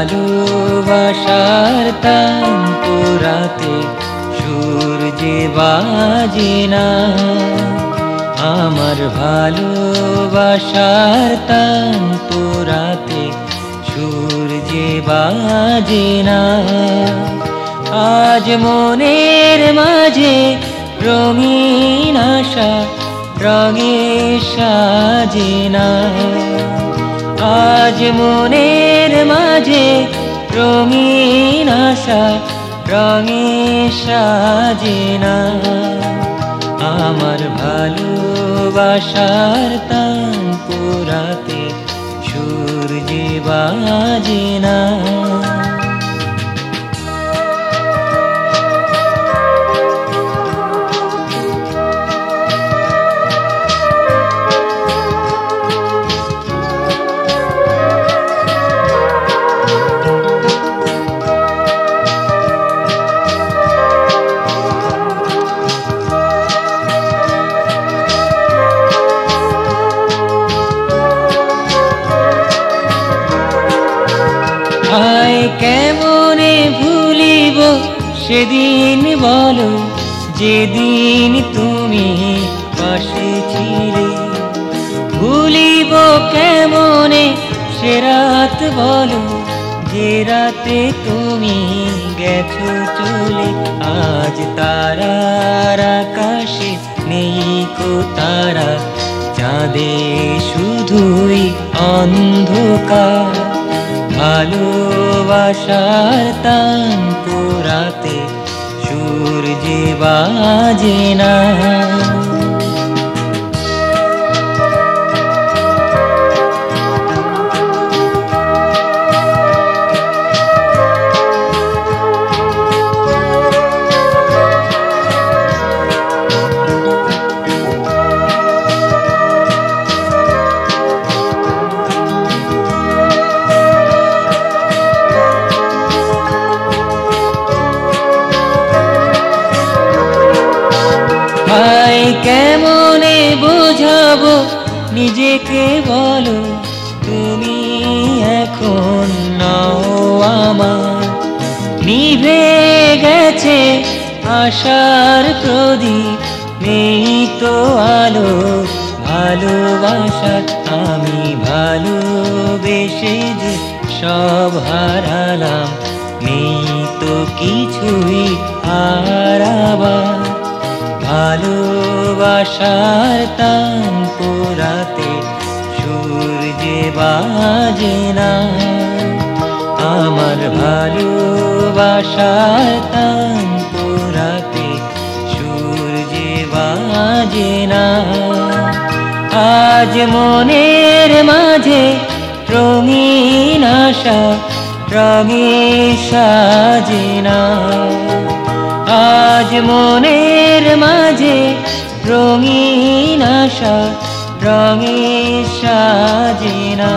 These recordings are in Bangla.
ভালোবাসার তান পোড়াতে সূর্যে বাজে না। আমার ভালোবাসার তান পোড়াতে সূর্যে বাজে না। আজ মনের মাঝে রঙিন আশা রঙে সাজে না। আজ মনের মাঝে রঙিন আশা রঙে সাজে না। আমার ভালোবাসার তান পোড়াতে সূর্যে বাজে না। হায় কেমনে ভুলিব সেদিন বলো, যেদিন তুমি পাশে ছিলে। ভুলিব কেমনে সে রাত বলো, যে রাতে তুমি গেছো চলে। আজ তারার আকাশে নেই কো তারা, চাঁদে শুধুই অন্ধকার। ভালোবাসার তান পোড়াতে সূর্যে বাজে না। হায় কেমনে বোঝাবো নিজেকে বলো, তুমি এখন নাও আমার। নিভে গেছে আশার প্রদীপ, নেই তো আলো ভালোবাসার। আমি ভালোবেসে যে সব হারালাম, নেই তো কিছুই হারাবার। ভালোবাসার তান পোড়াতে সূর্যে বাজে না। আমার ভালোবাসার তান পোড়াতে সূর্যে বাজে না। আজ মনের মাঝে রঙিন আশা রঙে সাজে না। আজ মনের মাঝে রঙিন আশা রঙে সাজে না।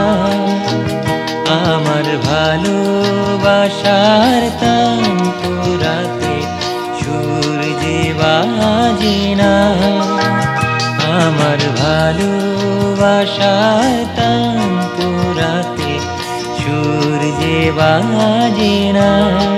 আমার ভালোবাসার তান পোড়াতে সূর্যে বাজে না। আমার ভালোবাসার তান পোড়াতে সূর্যে বাজে না।